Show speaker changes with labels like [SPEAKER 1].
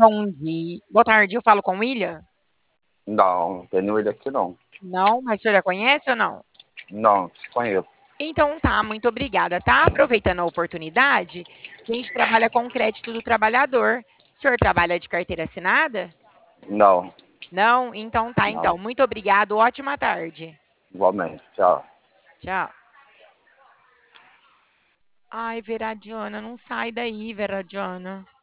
[SPEAKER 1] Bom dia. Boa tarde, eu falo com o William?
[SPEAKER 2] Não, tenho ele aqui não.
[SPEAKER 1] Não, mas o senhor já conhece ou não?
[SPEAKER 2] Não, desconheço.
[SPEAKER 1] Então tá, muito obrigada, tá? Aproveitando a oportunidade, a gente trabalha com o crédito do trabalhador. O senhor trabalha de carteira assinada?
[SPEAKER 2] Não,
[SPEAKER 1] Não? Então tá, então.
[SPEAKER 2] não.
[SPEAKER 1] Muito obrigado, ótima tarde.
[SPEAKER 2] Igualmente. Tchau.
[SPEAKER 1] Tchau. Ai, Veradiana, não sai daí, Veradiana.